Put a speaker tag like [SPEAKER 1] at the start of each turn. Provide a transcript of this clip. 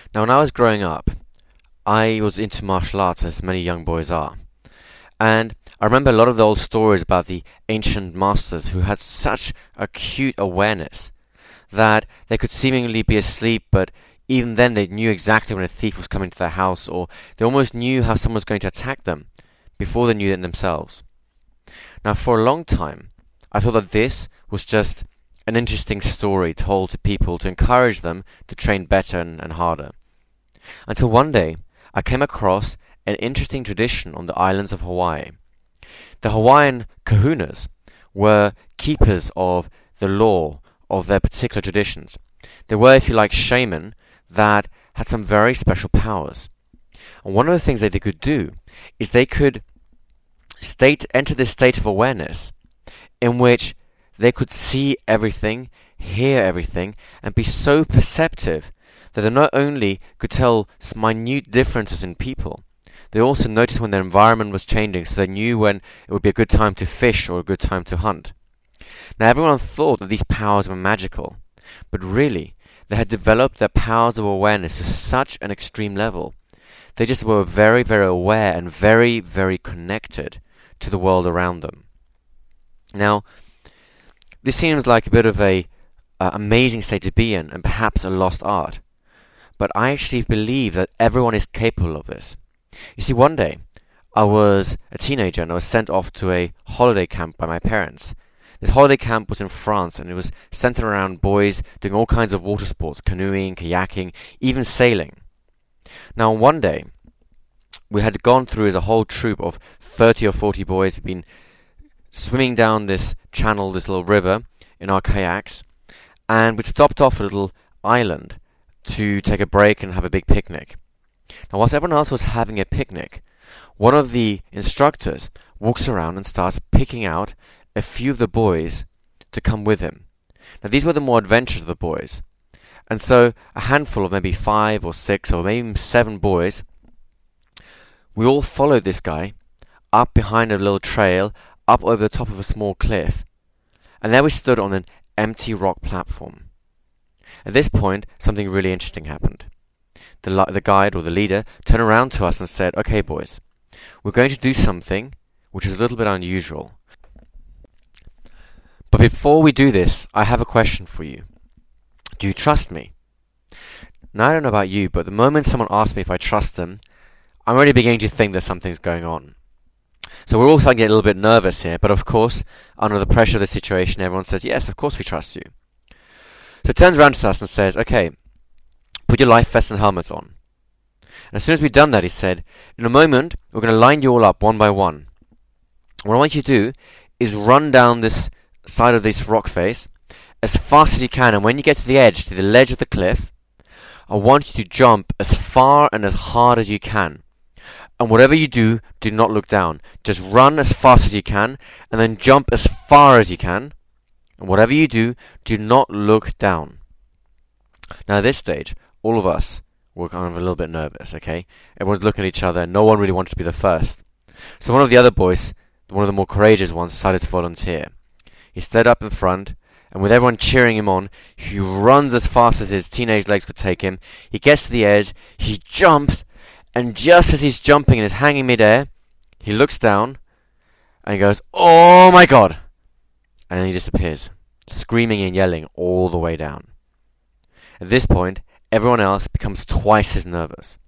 [SPEAKER 1] Now, when I was growing up, I was into martial arts, as many young boys are. And I remember a lot of the old stories about the ancient masters who had such acute awareness that they could seemingly be asleep, but even then they knew exactly when a thief was coming to their house, or they almost knew how someone was going to attack them before they knew it themselves. Now, for a long time, I thought that this was just an interesting story told to people to encourage them to train better and harder. Until one day, I came across an interesting tradition on the islands of Hawaii. The Hawaiian kahunas were keepers of the law of their particular traditions. They were, if you like, shaman that had some very special powers. And one of the things that they could do is they could enter this state of awareness in which they could see everything, hear everything, and be so perceptive that they not only could tell minute differences in people, they also noticed when their environment was changing, so they knew when it would be a good time to fish or a good time to hunt. Now, everyone thought that these powers were magical, but really, they had developed their powers of awareness to such an extreme level. They just were very, very aware and very, very connected to the world around them. Now, this seems like a bit of a amazing state to be in, and perhaps a lost art. But I actually believe that everyone is capable of this. You see, one day, I was a teenager and I was sent off to a holiday camp by my parents. This holiday camp was in France, and it was centered around boys doing all kinds of water sports, canoeing, kayaking, even sailing. Now, one day, we had gone through as a whole troop of 30 or 40 boys. We'd been swimming down this channel, this little river, in our kayaks, and we'd stopped off a little island to take a break and have a big picnic. Now, whilst everyone else was having a picnic, one of the instructors walks around and starts picking out a few of the boys to come with him. Now, these were the more adventurous of the boys. And so, a handful of maybe 5 or 6 or maybe even 7 boys, we all followed this guy up behind a little trail, up over the top of a small cliff. And there we stood on an empty rock platform. At this point, something really interesting happened. The guide or the leader turned around to us and said, "Okay, boys, we're going to do something which is a little bit unusual. But before we do this, I have a question for you. Do you trust me?" Now, I don't know about you, but the moment someone asks me if I trust them, I'm already beginning to think that something's going on. So we're all starting to get a little bit nervous here, but of course, under the pressure of the situation, everyone says, "Yes, of course we trust you." So he turns around to us and says, "Okay, put your life vests and helmets on." And as soon as we'd done that, he said, "In a moment, we're going to line you all up one by one. What I want you to do is run down this side of this rock face as fast as you can, and when you get to the edge, to the ledge of the cliff, I want you to jump as far and as hard as you can. And whatever you do, do not look down. Just run as fast as you can, and then jump as far as you can. And whatever you do, do not look down." Now, at this stage, all of us were kind of a little bit nervous, okay? Everyone's looking at each other, and no one really wanted to be the first. So one of the other boys, one of the more courageous ones, decided to volunteer. He stood up in front, and with everyone cheering him on, he runs as fast as his teenage legs could take him. He gets to the edge, he jumps, and just as he's jumping and is hanging midair, he looks down, and he goes, "Oh my God!" And then he disappears, screaming and yelling all the way down. At this point, everyone else becomes twice as nervous.